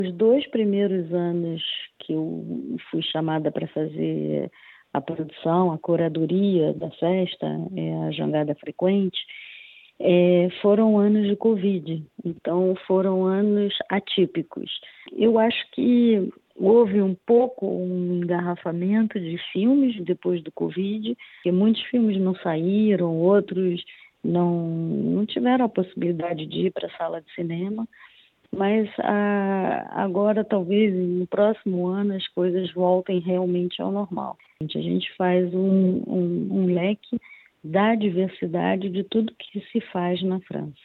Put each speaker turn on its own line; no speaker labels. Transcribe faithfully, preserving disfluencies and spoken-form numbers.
Os dois primeiros anos que eu fui chamada para fazer a produção, a curadoria da festa, é, a jangada frequente, é, foram anos de Covid, então foram anos atípicos. Eu acho que houve um pouco um engarrafamento de filmes depois do Covid, porque muitos filmes não saíram, outros não, não tiveram a possibilidade de ir para a sala de cinema. Mas ah, agora, talvez, no próximo ano, as coisas voltem realmente ao normal. A gente faz um, um, um leque da diversidade de tudo que se faz na França.